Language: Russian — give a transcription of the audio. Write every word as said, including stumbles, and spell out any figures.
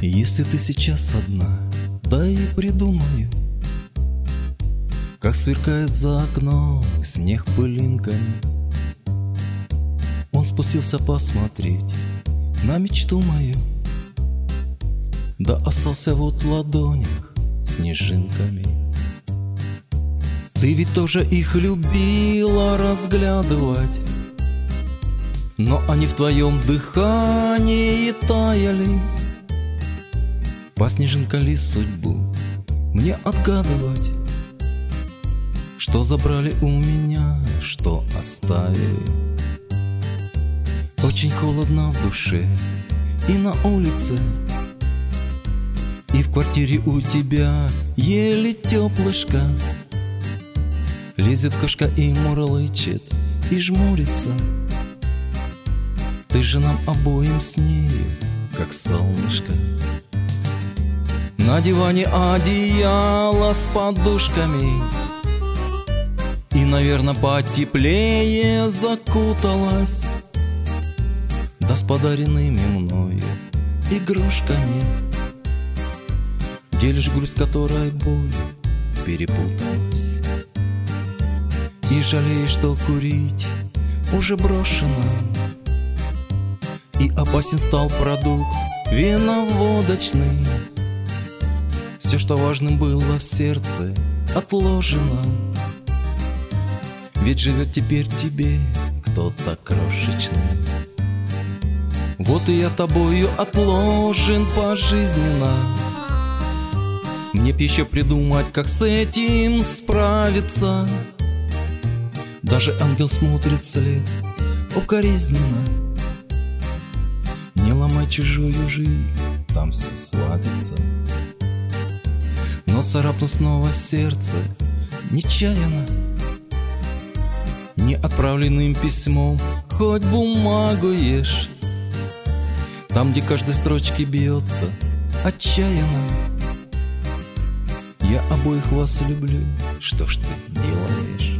Если ты сейчас одна, дай придумаю, как сверкает за окном снег пылинками. Он спустился посмотреть на мечту мою, да остался вот в ладонях снежинками. Ты ведь тоже их любила разглядывать, но они в твоем дыхании таяли. По снежинкам ли судьбу мне отгадывать, что забрали у меня, что оставили? Очень холодно в душе и на улице, и в квартире у тебя еле теплышко. Лезет кошка и мурлычет, и жмурится. Ты же нам обоим с нею, как солнышко. На диване одеяло с подушками, и, наверное, потеплее закуталась, да с подаренными мною игрушками. Делишь грусть, которой боль перепуталась, и жалеешь, что курить уже брошено, и опасен стал продукт виноводочный. Все, что важным было в сердце, отложено, ведь живет теперь тебе кто-то крошечный. Вот и я тобою отложен пожизненно. Мне б еще придумать, как с этим справиться. Даже ангел смотрит вслед укоризненно. Не ломай чужую жизнь, там все сладится. Но царапну снова сердце нечаянно, не отправленным письмом хоть бумагу ешь. Там, где каждой строчке бьется отчаянно. Я обоих вас люблю, что ж ты делаешь?